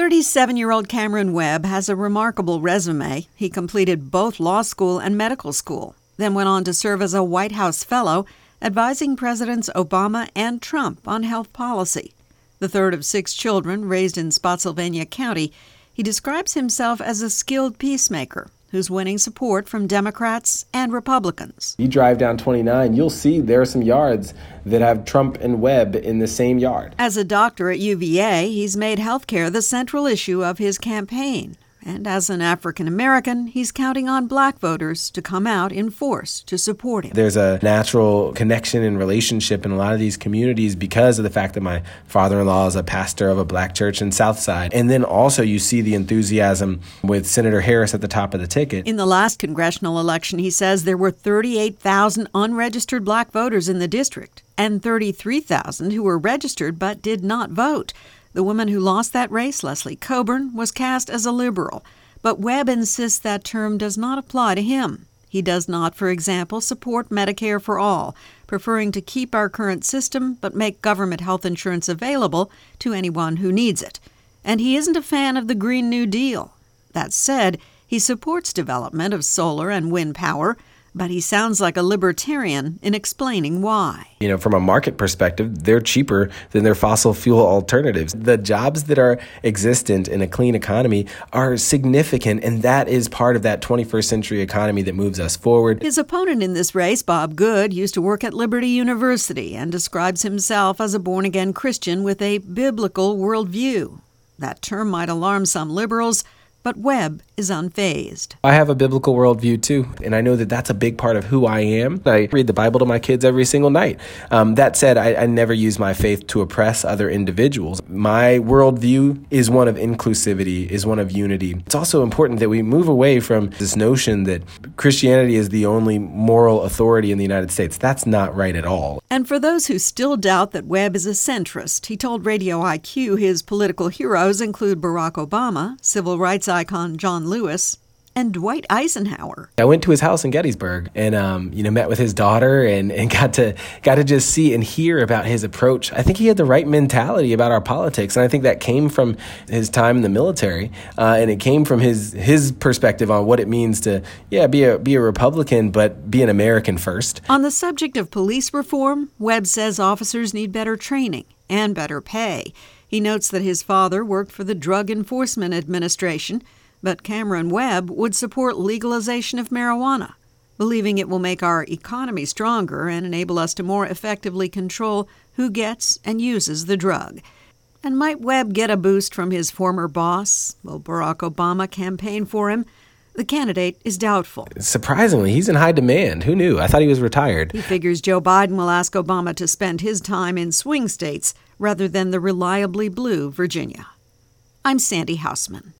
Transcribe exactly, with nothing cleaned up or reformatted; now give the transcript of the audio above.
thirty-seven-year-old Cameron Webb has a remarkable resume. He completed both law school and medical school, then went on to serve as a White House fellow, advising Presidents Obama and Trump on health policy. The third of six children raised in Spotsylvania County, he describes himself as a skilled peacemaker who's winning support from Democrats and Republicans. You drive down twenty-nine, you'll see there are some yards that have Trump and Webb in the same yard. As a doctor at U V A, he's made healthcare the central issue of his campaign. And as an African American, he's counting on black voters to come out in force to support him. There's a natural connection and relationship in a lot of these communities because of the fact that my father-in-law is a pastor of a black church in Southside. And then also you see the enthusiasm with Senator Harris at the top of the ticket. In the last congressional election, he says there were thirty-eight thousand unregistered black voters in the district and thirty-three thousand who were registered but did not vote. The woman who lost that race, Leslie Coburn, was cast as a liberal, but Webb insists that term does not apply to him. He does not, for example, support Medicare for all, preferring to keep our current system but make government health insurance available to anyone who needs it. And he isn't a fan of the Green New Deal. That said, he supports development of solar and wind power, but he sounds like a libertarian in explaining why. You know, from a market perspective, they're cheaper than their fossil fuel alternatives. The jobs that are existent in a clean economy are significant, and that is part of that twenty-first century economy that moves us forward. His opponent in this race, Bob Good, used to work at Liberty University and describes himself as a born-again Christian with a biblical worldview. That term might alarm some liberals, but Webb is unfazed. I have a biblical worldview, too, and I know that that's a big part of who I am. I read the Bible to my kids every single night. Um, that said, I, I never use my faith to oppress other individuals. My worldview is one of inclusivity, is one of unity. It's also important that we move away from this notion that Christianity is the only moral authority in the United States. That's not right at all. And for those who still doubt that Webb is a centrist, he told Radio I Q his political heroes include Barack Obama, civil rights icon John Lewis, and Dwight Eisenhower. I went to his house in Gettysburg and, um, you know, met with his daughter and, and got to got to just see and hear about his approach. I think he had the right mentality about our politics, and I think that came from his time in the military, uh, and it came from his his perspective on what it means to, yeah, be a be a Republican, but be an American first. On the subject of police reform, Webb says officers need better training and better pay. He notes that his father worked for the Drug Enforcement Administration, but Cameron Webb would support legalization of marijuana, believing it will make our economy stronger and enable us to more effectively control who gets and uses the drug. And might Webb get a boost from his former boss? Will Barack Obama campaign for him? The candidate is doubtful. Surprisingly, he's in high demand. Who knew? I thought he was retired. He figures Joe Biden will ask Obama to spend his time in swing states rather than the reliably blue Virginia. I'm Sandy Hausman.